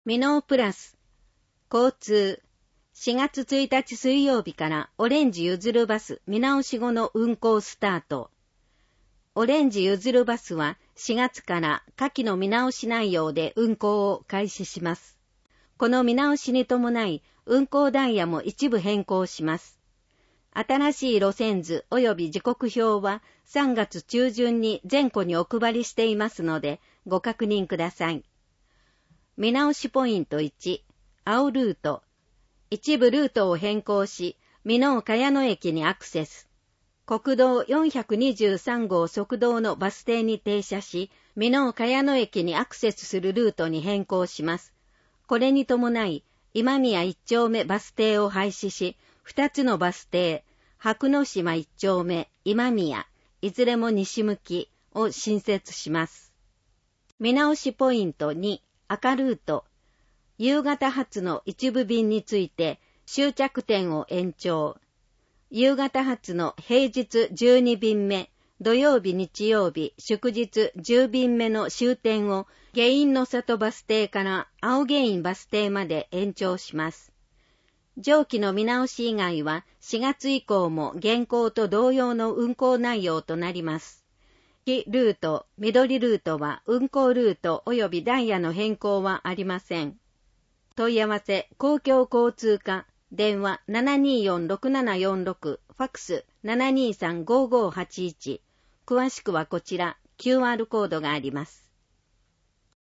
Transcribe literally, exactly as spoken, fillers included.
ミノープラス交通しがつついたち水曜日からオレンジゆずるバス見直し後の運行スタート。オレンジゆずるバスはしがつから下記の見直し内容で運行を開始します。この見直しに伴い運行ダイヤも一部変更します。新しい路線図及び時刻表はさんがつちゅうじゅんに全戸にお配りしていますのでご確認ください。見直しポイントいち、青ルート。一部ルートを変更し、美濃茅野駅にアクセス。国道よんひゃくにじゅうさんごう側道のバス停に停車し、美濃茅野駅にアクセスするルートに変更します。これに伴い、今宮一丁目バス停を廃止し、二つのバス停、白野島一丁目、今宮、いずれも西向きを新設します。見直しポイントに、赤ルート。夕方発の一部便について終着点を延長。夕方発の平日じゅうにびんめ、土曜日日曜日祝日じゅうびんめの終点を下院の里バス停から青下院バス停まで延長します。上記の見直し以外はしがつ以降も現行と同様の運行内容となります。黄ルート、緑ルートは運行ルート及びダイヤの変更はありません。問い合わせ、公共交通課、電話 ななにーよんろくななよんろく、ファックス ななにーさんごーごーはちいち。詳しくはこちら、キューアール コードがあります。